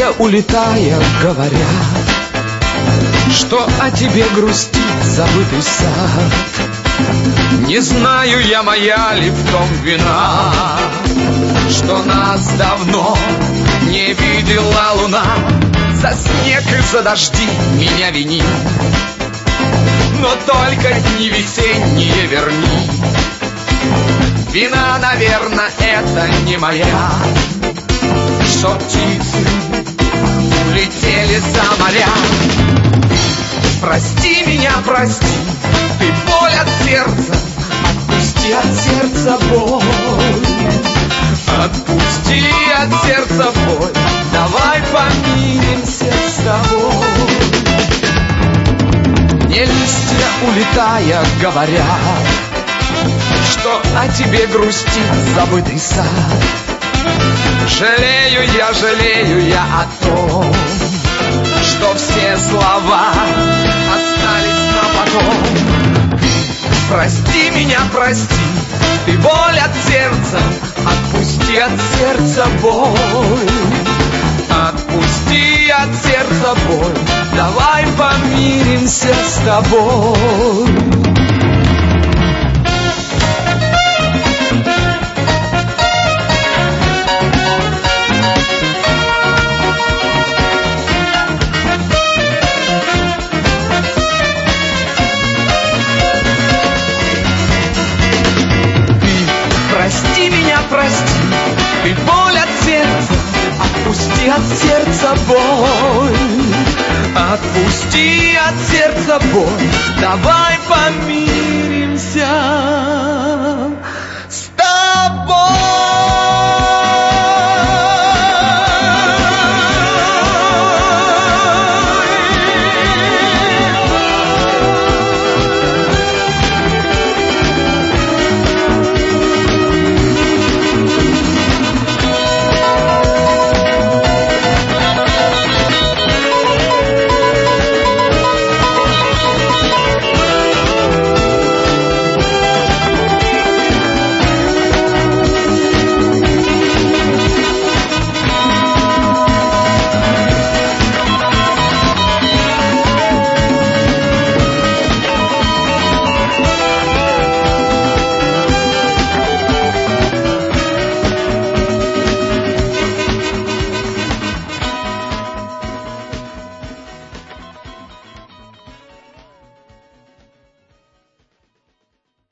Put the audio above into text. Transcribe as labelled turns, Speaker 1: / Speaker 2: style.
Speaker 1: листья улетая говорят, что о тебе грустит забытый сад. Не знаю я, моя ли в том вина, что нас давно не видела луна. За снег и за дожди меня вини, но только дни весенние верни. Вина, наверное, это не моя, что птицы улетели за моря. Прости меня, прости, ты боль от сердца, отпусти от сердца боль. Отпусти от сердца боль, давай помиримся с тобой. Мне листья улетая говорят, что о тебе грустит забытый сад. Жалею я о том, что все слова остались на потом. Прости меня, прости, ты боль от сердца, отпусти от сердца боль. Отпусти от сердца боль, давай помиримся с тобой. Прости меня, прости, ты боль от сердца, отпусти от сердца боль. Отпусти от сердца боль, давай помиримся.